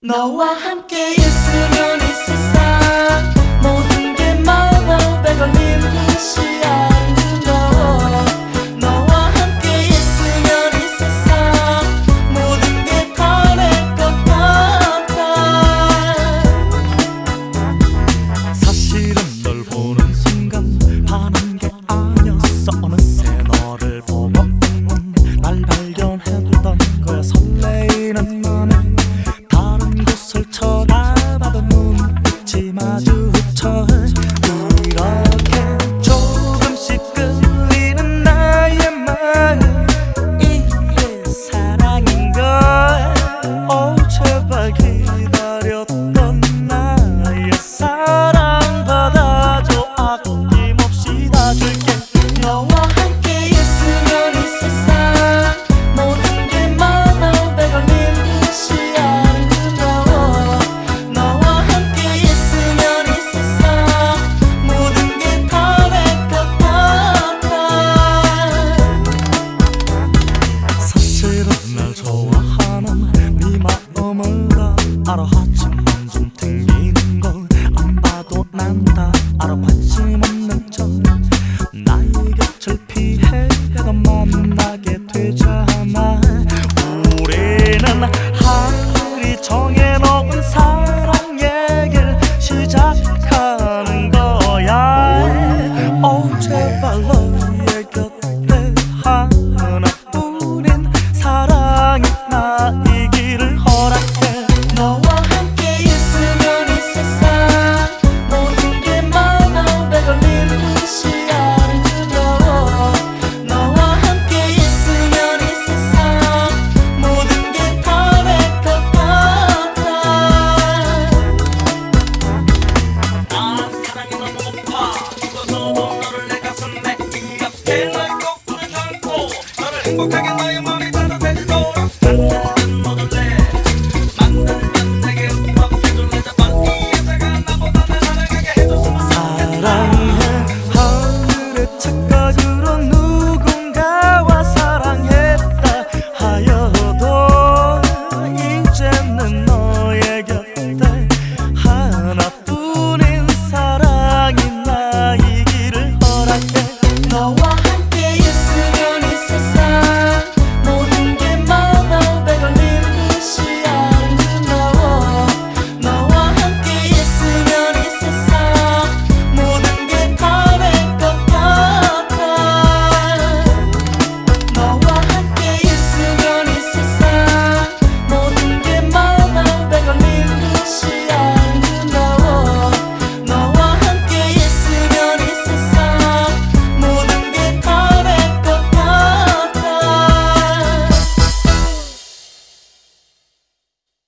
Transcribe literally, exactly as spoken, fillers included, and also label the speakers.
Speaker 1: 너와 함께 있으면 이 세상 모든 게 마법에 걸린 듯이 아름다워. 너와 함께 있으면 이 세상 모든 게 다 내 것 같아.
Speaker 2: 사실은 널 보는 순간 반한 게 아니었어. 어느새 너를 보고 날 발견해두던 거야. 설레이는 맘에 다른 곳을 쳐다봐도 눈빛이 마주쳐. 이렇게 조금씩 끌리는 나의 마음, 이게 사랑인걸. 오 제발 기다렸던 나의 사랑 받아줘. 아낌없이 다 줄게.
Speaker 1: 너와 함께 있으면 이 세상 모든 게 마법에 걸린 듯이 아름다워. 너와 함께 있으면 이 세상 모든 게 다 내 것 같아.
Speaker 2: 사실은 날 좋아하는 네 마음을 다 알아. 하지만